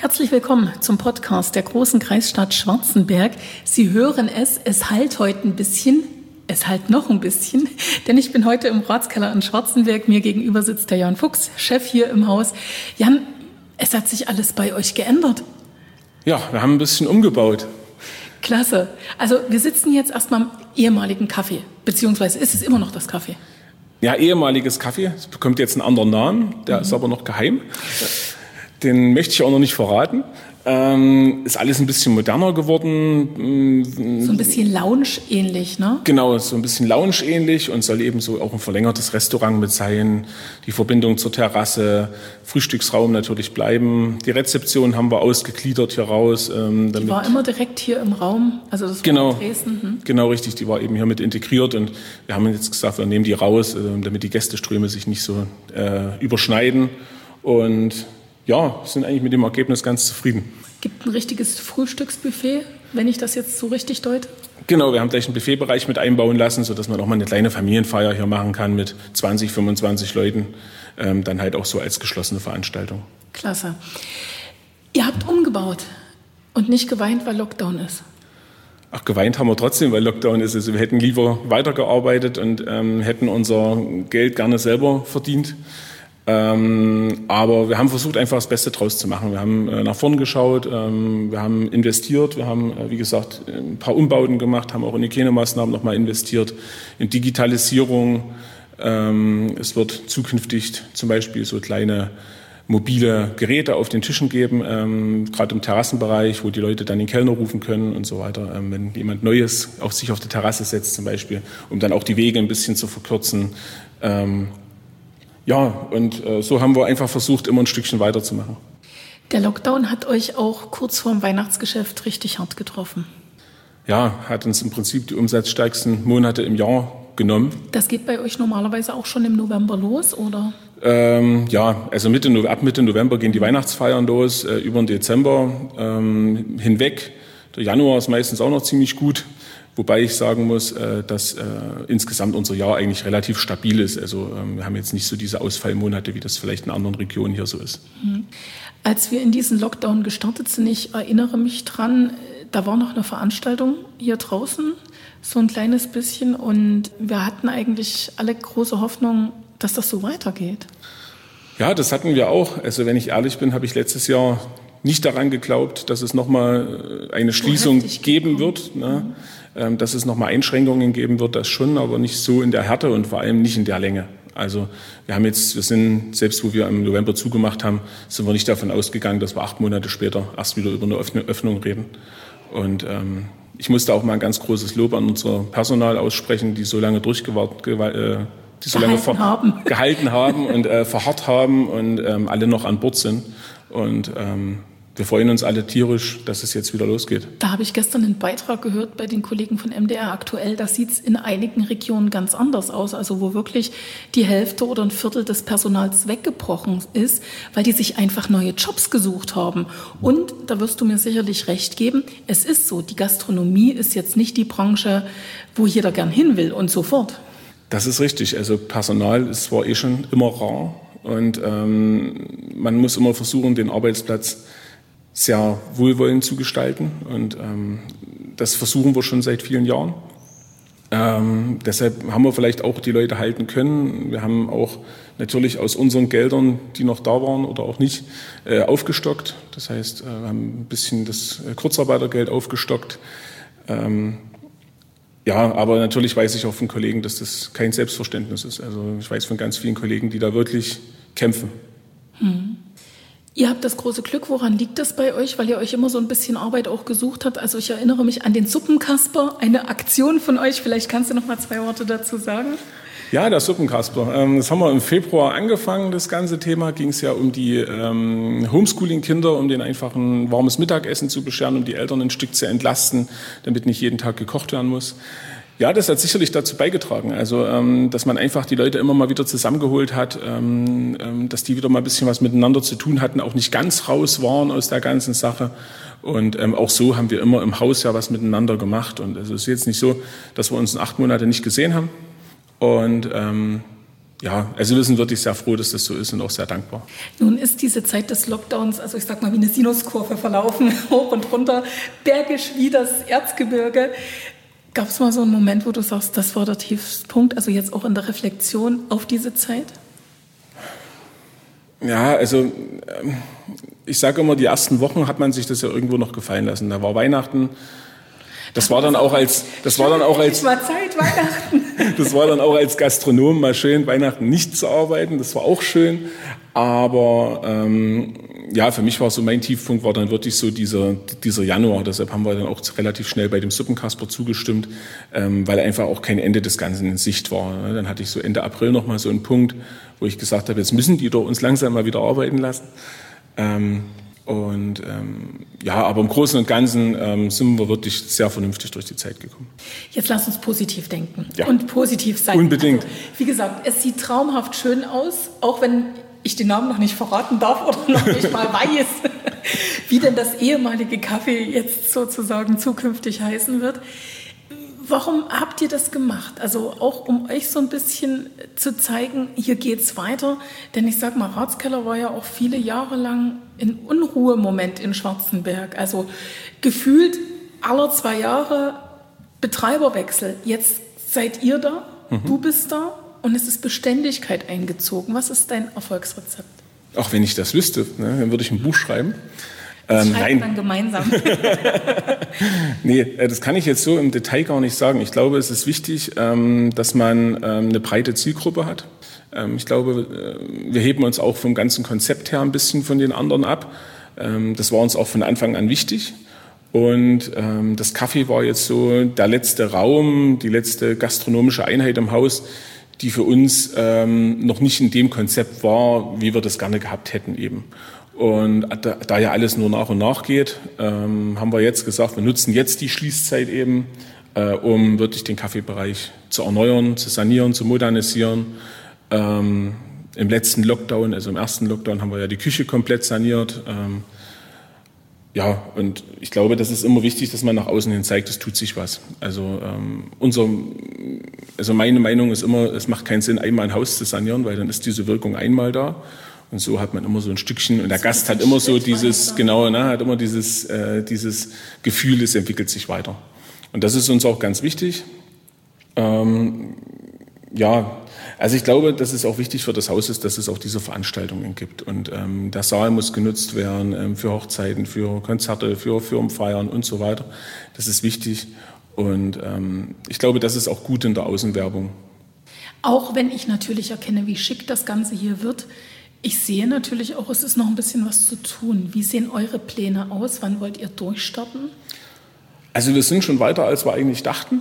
Herzlich willkommen zum Podcast der großen Kreisstadt Schwarzenberg. Sie hören es hallt heute ein bisschen, es hallt noch ein bisschen, denn ich bin heute im Ratskeller in Schwarzenberg. Mir gegenüber sitzt der Jan Fuchs, Chef hier im Haus. Jan, es hat sich alles bei euch geändert. Ja, wir haben ein bisschen umgebaut. Klasse. Also wir sitzen jetzt erstmal im ehemaligen Café, beziehungsweise ist es immer noch das Café? Ja, ehemaliges Café. Es bekommt jetzt einen anderen Namen, der ist aber noch geheim. Den möchte ich auch noch nicht verraten. Ist alles ein bisschen moderner geworden. So ein bisschen Lounge-ähnlich, ne? Genau, so ein bisschen Lounge-ähnlich und soll eben so auch ein verlängertes Restaurant mit sein. Die Verbindung zur Terrasse, Frühstücksraum natürlich bleiben. Die Rezeption haben wir ausgegliedert hier raus. Die war immer direkt hier im Raum, also das war genau, in Dresden. Genau, richtig, die war eben hier mit integriert und wir haben jetzt gesagt, wir nehmen die raus, damit die Gästeströme sich nicht so überschneiden und ja, sind eigentlich mit dem Ergebnis ganz zufrieden. Gibt ein richtiges Frühstücksbuffet, wenn ich das jetzt so richtig deute? Genau, wir haben gleich einen Buffetbereich mit einbauen lassen, sodass man auch mal eine kleine Familienfeier hier machen kann mit 20, 25 Leuten. Dann halt auch so als geschlossene Veranstaltung. Klasse. Ihr habt umgebaut und nicht geweint, weil Lockdown ist. Ach, geweint haben wir trotzdem, weil Lockdown ist. Also wir hätten lieber weitergearbeitet und hätten unser Geld gerne selber verdient. Aber wir haben versucht, einfach das Beste draus zu machen. Wir haben nach vorn geschaut, wir haben investiert, wir haben, wie gesagt, ein paar Umbauten gemacht, haben auch in Hygienemaßnahmen nochmal investiert, in Digitalisierung. Es wird zukünftig zum Beispiel so kleine mobile Geräte auf den Tischen geben, gerade im Terrassenbereich, wo die Leute dann den Kellner rufen können und so weiter. Wenn jemand Neues auf sich auf die Terrasse setzt zum Beispiel, um dann auch die Wege ein bisschen zu verkürzen. Ja, und so haben wir einfach versucht, immer ein Stückchen weiterzumachen. Der Lockdown hat euch auch kurz vor dem Weihnachtsgeschäft richtig hart getroffen. Ja, hat uns im Prinzip die umsatzstärksten Monate im Jahr genommen. Das geht bei euch normalerweise auch schon im November los, oder? Ja, also ab Mitte November gehen die Weihnachtsfeiern los, über den Dezember hinweg. Der Januar ist meistens auch noch ziemlich gut. Wobei ich sagen muss, dass insgesamt unser Jahr eigentlich relativ stabil ist. Also wir haben jetzt nicht so diese Ausfallmonate, wie das vielleicht in anderen Regionen hier so ist. Als wir in diesen Lockdown gestartet sind, ich erinnere mich dran, da war noch eine Veranstaltung hier draußen, so ein kleines bisschen. Und wir hatten eigentlich alle große Hoffnung, dass das so weitergeht. Ja, das hatten wir auch. Also wenn ich ehrlich bin, habe ich letztes Jahr nicht daran geglaubt, dass es nochmal eine Schließung geben wird. Ne? Dass es nochmal Einschränkungen geben wird, das schon, aber nicht so in der Härte und vor allem nicht in der Länge. Also wir sind, selbst wo wir im November zugemacht haben, sind wir nicht davon ausgegangen, dass wir 8 Monate später erst wieder über eine Öffnung reden. Und ich musste auch mal ein ganz großes Lob an unser Personal aussprechen, die so lange gehalten haben und verharrt haben und alle noch an Bord sind. Und wir freuen uns alle tierisch, dass es jetzt wieder losgeht. Da habe ich gestern einen Beitrag gehört bei den Kollegen von MDR aktuell. Da sieht es in einigen Regionen ganz anders aus. Also wo wirklich die Hälfte oder ein Viertel des Personals weggebrochen ist, weil die sich einfach neue Jobs gesucht haben. Und da wirst du mir sicherlich recht geben, es ist so, die Gastronomie ist jetzt nicht die Branche, wo jeder gern hin will und so fort. Das ist richtig. Also Personal ist zwar schon immer rar und man muss immer versuchen, den Arbeitsplatz sehr wohlwollend zu gestalten und das versuchen wir schon seit vielen Jahren. Deshalb haben wir vielleicht auch die Leute halten können. Wir haben auch natürlich aus unseren Geldern, die noch da waren oder auch nicht, aufgestockt. Das heißt, wir haben ein bisschen das Kurzarbeitergeld aufgestockt. Ja, aber natürlich weiß ich auch von Kollegen, dass das kein Selbstverständnis ist. Also ich weiß von ganz vielen Kollegen, die da wirklich kämpfen. Ihr habt das große Glück, woran liegt das bei euch? Weil ihr euch immer so ein bisschen Arbeit auch gesucht habt. Also ich erinnere mich an den Suppenkasper, eine Aktion von euch. Vielleicht kannst du noch mal 2 Worte dazu sagen. Ja, der Suppenkasper. Das haben wir im Februar angefangen, das ganze Thema. Ging es ja um die Homeschooling-Kinder, um denen einfach ein warmes Mittagessen zu bescheren, um die Eltern ein Stück zu entlasten, damit nicht jeden Tag gekocht werden muss. Ja, das hat sicherlich dazu beigetragen, also dass man einfach die Leute immer mal wieder zusammengeholt hat, dass die wieder mal ein bisschen was miteinander zu tun hatten, auch nicht ganz raus waren aus der ganzen Sache. Und auch so haben wir immer im Haus ja was miteinander gemacht. Und es ist jetzt nicht so, dass wir uns in 8 Monate nicht gesehen haben. Und ja, also wir sind wirklich sehr froh, dass das so ist und auch sehr dankbar. Nun ist diese Zeit des Lockdowns, also ich sag mal wie eine Sinuskurve verlaufen, hoch und runter, bergisch wie das Erzgebirge. Gab es mal so einen Moment, wo du sagst, das war der Tiefpunkt, also jetzt auch in der Reflexion auf diese Zeit? Ja, also ich sage immer, die ersten Wochen hat man sich das ja irgendwo noch gefallen lassen. Da war Weihnachten. Das war dann auch als Gastronom mal schön, Weihnachten nicht zu arbeiten. Das war auch schön. Aber ja, für mich war so mein Tiefpunkt war dann wirklich so dieser Januar. Deshalb haben wir dann auch relativ schnell bei dem Suppenkasper zugestimmt, weil einfach auch kein Ende des Ganzen in Sicht war. Dann hatte ich so Ende April noch mal so einen Punkt, wo ich gesagt habe, jetzt müssen die doch uns langsam mal wieder arbeiten lassen. Ja, aber im Großen und Ganzen sind wir wirklich sehr vernünftig durch die Zeit gekommen. Jetzt lass uns positiv denken und positiv sein. Unbedingt. Also, wie gesagt, es sieht traumhaft schön aus, auch wenn ich den Namen noch nicht verraten darf oder noch nicht mal weiß, wie denn das ehemalige Café jetzt sozusagen zukünftig heißen wird. Warum habt ihr das gemacht? Also auch um euch so ein bisschen zu zeigen, hier geht's weiter. Denn ich sag mal, Ratskeller war ja auch viele Jahre lang ein Unruhemoment in Schwarzenberg. Also gefühlt alle 2 Jahre Betreiberwechsel. Jetzt seid ihr da, du bist da und es ist Beständigkeit eingezogen. Was ist dein Erfolgsrezept? Auch wenn ich das wüsste, ne, dann würde ich ein Buch schreiben. Schreiben dann gemeinsam. Nee, das kann ich jetzt so im Detail gar nicht sagen. Ich glaube, es ist wichtig, dass man eine breite Zielgruppe hat. Ich glaube, wir heben uns auch vom ganzen Konzept her ein bisschen von den anderen ab. Das war uns auch von Anfang an wichtig. Und das Café war jetzt so der letzte Raum, die letzte gastronomische Einheit im Haus, die für uns noch nicht in dem Konzept war, wie wir das gerne gehabt hätten eben. Und da ja alles nur nach und nach geht, haben wir jetzt gesagt, wir nutzen jetzt die Schließzeit eben, um wirklich den Kaffeebereich zu erneuern, zu sanieren, zu modernisieren. Im letzten Lockdown, also im ersten Lockdown, haben wir ja die Küche komplett saniert. Ja, und ich glaube, das ist immer wichtig, dass man nach außen hin zeigt, es tut sich was. Also meine Meinung ist immer, es macht keinen Sinn, einmal ein Haus zu sanieren, weil dann ist diese Wirkung einmal da. Und so hat man immer so ein Stückchen, und der Gast hat immer so dieses, hat immer dieses Gefühl, es entwickelt sich weiter. Und das ist uns auch ganz wichtig. Also ich glaube, dass es auch wichtig für das Haus ist, dass es auch diese Veranstaltungen gibt. Und der Saal muss genutzt werden für Hochzeiten, für Konzerte, für Firmenfeiern und so weiter. Das ist wichtig. Und ich glaube, das ist auch gut in der Außenwerbung. Auch wenn ich natürlich erkenne, wie schick das Ganze hier wird, ich sehe natürlich auch, es ist noch ein bisschen was zu tun. Wie sehen eure Pläne aus? Wann wollt ihr durchstarten? Also wir sind schon weiter, als wir eigentlich dachten.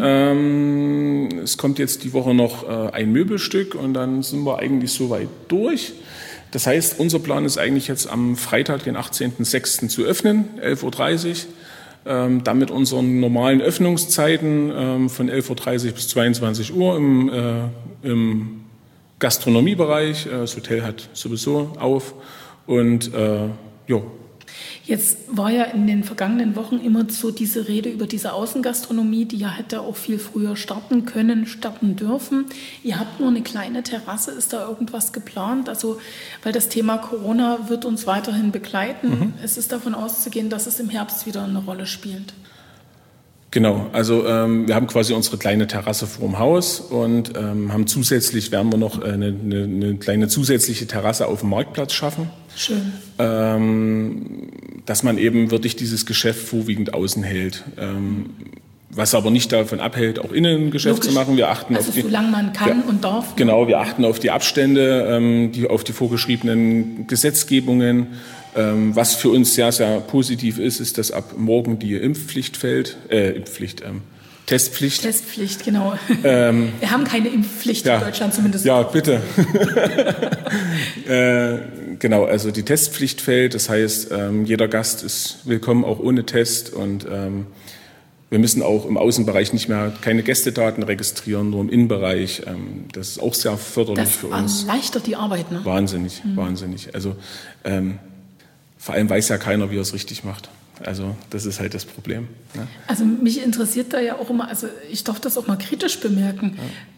Es kommt jetzt die Woche noch ein Möbelstück und dann sind wir eigentlich soweit durch. Das heißt, unser Plan ist eigentlich jetzt am Freitag, den 18.06. zu öffnen, 11.30 Uhr. Dann mit unseren normalen Öffnungszeiten von 11.30 Uhr bis 22 Uhr im Gastronomiebereich. Das Hotel hat sowieso auf. Und Jetzt war ja in den vergangenen Wochen immer so diese Rede über diese Außengastronomie, die ja hätte auch viel früher starten können, starten dürfen. Ihr habt nur eine kleine Terrasse. Ist da irgendwas geplant? Also, weil das Thema Corona wird uns weiterhin begleiten. Es ist davon auszugehen, dass es im Herbst wieder eine Rolle spielt. Genau, also wir haben quasi unsere kleine Terrasse vorm Haus und werden wir noch eine kleine zusätzliche Terrasse auf dem Marktplatz schaffen. Schön. Dass man eben wirklich dieses Geschäft vorwiegend außen hält. Was aber nicht davon abhält, auch innen ein Geschäft zu machen. Wir achten auf die, solange man kann und darf. Genau, wir achten auf die Abstände, auf die vorgeschriebenen Gesetzgebungen. Was für uns sehr, sehr positiv ist, dass ab morgen die Testpflicht. Testpflicht, genau. Wir haben keine Impfpflicht in Deutschland zumindest. Ja, bitte. Genau, also die Testpflicht fällt. Das heißt, jeder Gast ist willkommen, auch ohne Test. Und wir müssen auch im Außenbereich nicht mehr keine Gästedaten registrieren, nur im Innenbereich. Das ist auch sehr förderlich für uns. Das erleichtert die Arbeit, ne? Wahnsinnig. Also vor allem weiß ja keiner, wie er es richtig macht. Also das ist halt das Problem. Ne? Also mich interessiert da ja auch immer, also ich darf das auch mal kritisch bemerken. Ja.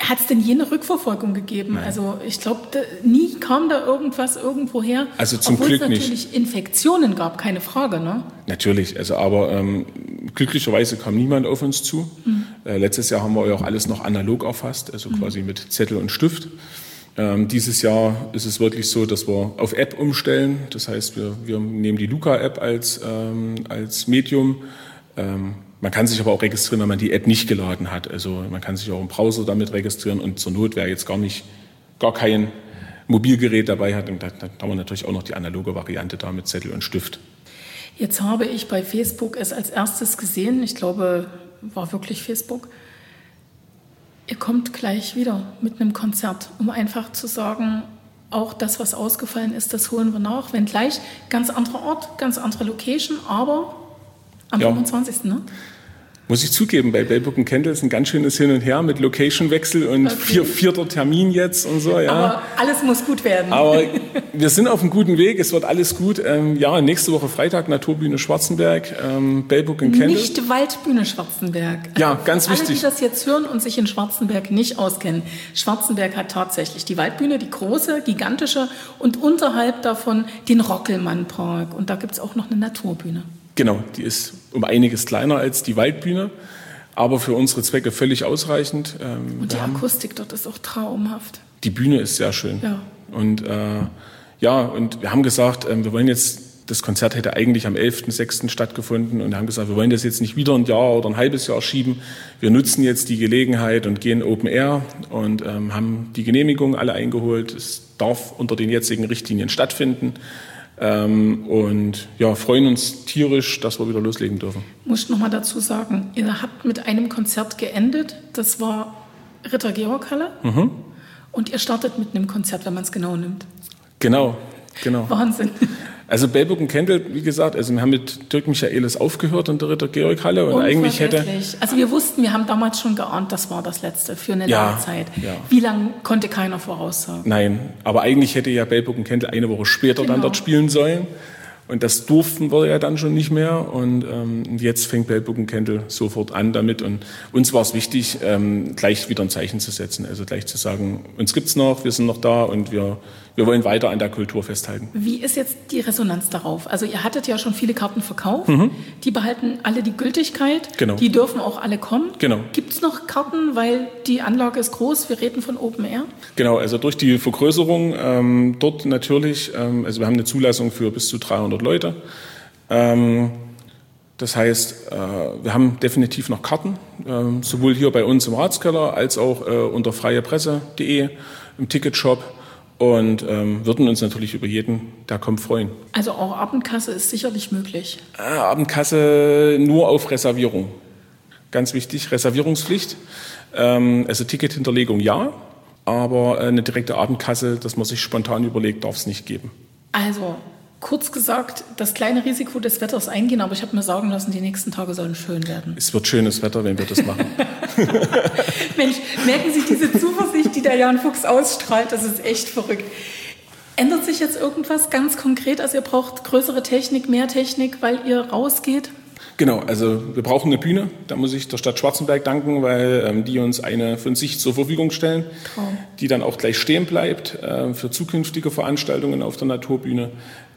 Hat es denn jene Rückverfolgung gegeben? Nein. Also ich glaube, nie kam da irgendwas irgendwo her. Also zum Glück nicht. Obwohl es natürlich Infektionen gab, keine Frage, ne? Natürlich, also aber glücklicherweise kam niemand auf uns zu. Letztes Jahr haben wir ja auch alles noch analog erfasst, also quasi mit Zettel und Stift. Dieses Jahr ist es wirklich so, dass wir auf App umstellen. Das heißt, wir nehmen die Luca-App als Medium. Man kann sich aber auch registrieren, wenn man die App nicht geladen hat. Also man kann sich auch im Browser damit registrieren und zur Not, wer jetzt gar kein Mobilgerät dabei hat, dann haben wir natürlich auch noch die analoge Variante da mit Zettel und Stift. Jetzt habe ich bei Facebook es als erstes gesehen, ich glaube, war wirklich Facebook. Ihr kommt gleich wieder mit einem Konzert, um einfach zu sagen, auch das, was ausgefallen ist, das holen wir nach. Wenn gleich ganz anderer Ort, ganz andere Location, aber am 25. Ne? Muss ich zugeben, bei Bellbook & Kendall ist ein ganz schönes Hin und Her mit Location-Wechsel und vierter Termin jetzt und so. Ja. Aber alles muss gut werden. Aber wir sind auf einem guten Weg, es wird alles gut. Nächste Woche Freitag Naturbühne Schwarzenberg, Bellbook & Kendall. Nicht Waldbühne Schwarzenberg. Ja, ganz wichtig. Alle, die das jetzt hören und sich in Schwarzenberg nicht auskennen. Schwarzenberg hat tatsächlich die Waldbühne, die große, gigantische und unterhalb davon den Rockelmann-Park. Und da gibt es auch noch eine Naturbühne. Genau, die ist um einiges kleiner als die Waldbühne, aber für unsere Zwecke völlig ausreichend. Und die Akustik dort ist auch traumhaft. Die Bühne ist sehr schön. Ja. Und und wir haben gesagt, wir wollen jetzt, das Konzert hätte eigentlich am 11.06. stattgefunden und haben gesagt, wir wollen das jetzt nicht wieder ein Jahr oder ein halbes Jahr schieben. Wir nutzen jetzt die Gelegenheit und gehen Open Air und haben die Genehmigungen alle eingeholt. Es darf unter den jetzigen Richtlinien stattfinden. Freuen uns tierisch, dass wir wieder loslegen dürfen. Ich muss noch mal dazu sagen, ihr habt mit einem Konzert geendet, das war Ritter-Georg-Halle und ihr startet mit einem Konzert, wenn man es genau nimmt. Genau. Wahnsinn. Also Bellbook & Kendall, wie gesagt, also wir haben mit Dirk Michaelis aufgehört in der Ritter-Georg-Halle und eigentlich Also wir haben damals schon geahnt, das war das Letzte für eine lange Zeit. Ja. Wie lange konnte keiner voraussagen? Nein, aber eigentlich hätte ja Bellbook & Kendall eine Woche später dann dort spielen sollen. Und das durften wir ja dann schon nicht mehr. Und jetzt fängt Bellbook & Kendall sofort an damit. Und uns war es wichtig, gleich wieder ein Zeichen zu setzen. Also gleich zu sagen, uns gibt's noch, wir sind noch da und wir wollen weiter an der Kultur festhalten. Wie ist jetzt die Resonanz darauf? Also ihr hattet ja schon viele Karten verkauft. Die behalten alle die Gültigkeit. Genau. Die dürfen auch alle kommen. Genau. Gibt's noch Karten, weil die Anlage ist groß? Wir reden von Open Air. Genau, also durch die Vergrößerung dort natürlich, also wir haben eine Zulassung für bis zu 300 Leute. Das heißt, wir haben definitiv noch Karten, sowohl hier bei uns im Ratskeller als auch unter freiepresse.de im Ticketshop und würden uns natürlich über jeden, der kommt, freuen. Also auch Abendkasse ist sicherlich möglich? Abendkasse nur auf Reservierung. Ganz wichtig, Reservierungspflicht. Also Tickethinterlegung ja, aber eine direkte Abendkasse, dass man sich spontan überlegt, darf es nicht geben. Also kurz gesagt, das kleine Risiko des Wetters eingehen, aber ich habe mir sagen lassen, die nächsten Tage sollen schön werden. Es wird schönes Wetter, wenn wir das machen. Mensch, merken Sie diese Zuversicht, die der Jan Fuchs ausstrahlt, das ist echt verrückt. Ändert sich jetzt irgendwas ganz konkret? Also ihr braucht größere Technik, mehr Technik, weil ihr rausgeht? Genau, also wir brauchen eine Bühne. Da muss ich der Stadt Schwarzenberg danken, weil die uns eine von sich zur Verfügung stellen, die dann auch gleich stehen bleibt für zukünftige Veranstaltungen auf der Naturbühne.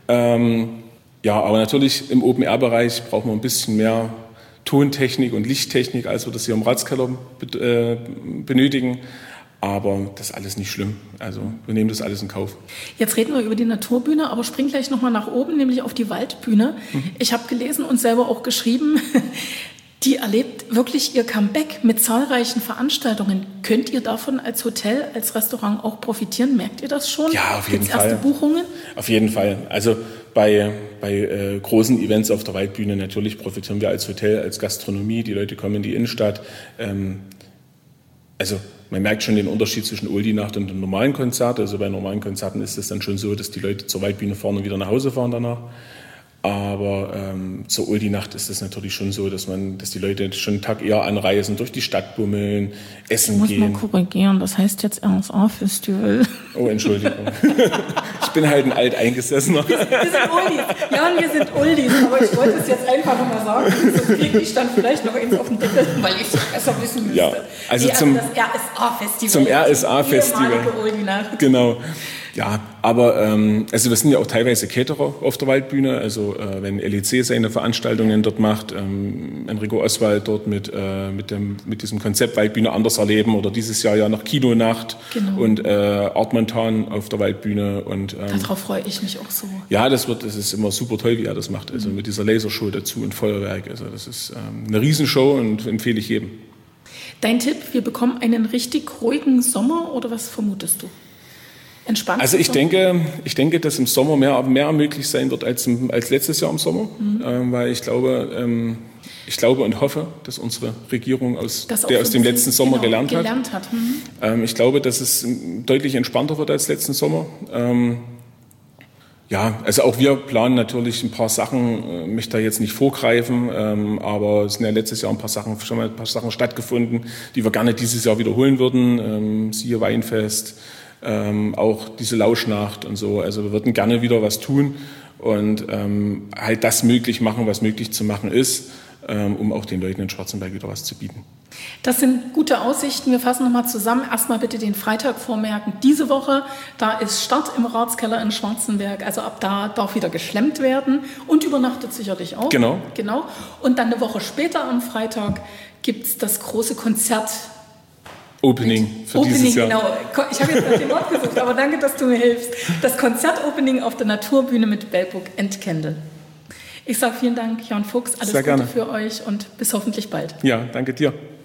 Aber natürlich im Open-Air-Bereich brauchen wir ein bisschen mehr Tontechnik und Lichttechnik, als wir das hier im Ratskeller benötigen. Aber das ist alles nicht schlimm. Also wir nehmen das alles in Kauf. Jetzt reden wir über die Naturbühne, aber springen gleich nochmal nach oben, nämlich auf die Waldbühne. Ich habe gelesen und selber auch geschrieben, die erlebt wirklich ihr Comeback mit zahlreichen Veranstaltungen. Könnt ihr davon als Hotel, als Restaurant auch profitieren? Merkt ihr das schon? Ja, auf jeden Fall. Gibt's erste Buchungen? Auf jeden Fall. Also bei großen Events auf der Waldbühne natürlich profitieren wir als Hotel, als Gastronomie. Die Leute kommen in die Innenstadt. Also man merkt schon den Unterschied zwischen Oldie-Nacht und dem normalen Konzert. Also bei normalen Konzerten ist es dann schon so, dass die Leute zur Waldbühne fahren und wieder nach Hause fahren danach. Aber zur Oldie-Nacht ist es natürlich schon so, dass die Leute schon einen Tag eher anreisen, durch die Stadt bummeln, essen gehen. Ich muss mal korrigieren, das heißt jetzt RSA-Festival. Oh, Entschuldigung. Ich bin halt ein Alteingesessener. Wir sind Oldies. Ja, wir sind Oldies. Aber ich wollte es jetzt einfach nochmal sagen. Sonst kriege ich dann vielleicht noch eins auf den Deckel, weil ich es besser wissen müsste. Ja, also das RSA-Festival. Zum RSA-Festival. Genau. Ja, aber also wir sind ja auch teilweise Caterer auf der Waldbühne. Also wenn LEC seine Veranstaltungen dort macht, Enrico Oswald dort mit diesem Konzept Waldbühne anders erleben oder dieses Jahr ja noch Kinonacht und Art Montan auf der Waldbühne. Und darauf freue ich mich auch so. Ja, das ist immer super toll, wie er das macht. Also mit dieser Lasershow dazu und Feuerwerk. Also das ist eine Riesenshow und empfehle ich jedem. Dein Tipp, wir bekommen einen richtig ruhigen Sommer oder was vermutest du? Entspannt? Also ich denke, dass im Sommer mehr möglich sein wird als letztes Jahr im Sommer, weil ich glaube und hoffe, dass unsere Regierung aus dem letzten Sommer gelernt hat. Ich glaube, dass es deutlich entspannter wird als letzten Sommer. Ja, also auch wir planen natürlich ein paar Sachen, möchte da jetzt nicht vorgreifen, aber es sind ja letztes Jahr schon mal ein paar Sachen stattgefunden, die wir gerne dieses Jahr wiederholen würden, siehe Weinfest. Auch diese Lauschnacht und so. Also wir würden gerne wieder was tun und halt das möglich machen, was möglich zu machen ist, um auch den Leuten in Schwarzenberg wieder was zu bieten. Das sind gute Aussichten. Wir fassen nochmal zusammen. Erstmal bitte den Freitag vormerken. Diese Woche, da ist Start im Ratskeller in Schwarzenberg. Also ab da darf wieder geschlemmt werden und übernachtet sicherlich auch. Genau. Und dann eine Woche später am Freitag gibt es das große Konzert. Opening für dieses Jahr. Genau. Ich habe jetzt nach dem Wort gesucht, aber danke, dass du mir hilfst. Das Konzert-Opening auf der Naturbühne mit Belburg and Kendall. Ich sage vielen Dank, Jan Fuchs. Alles Gute für euch und bis hoffentlich bald. Ja, danke dir.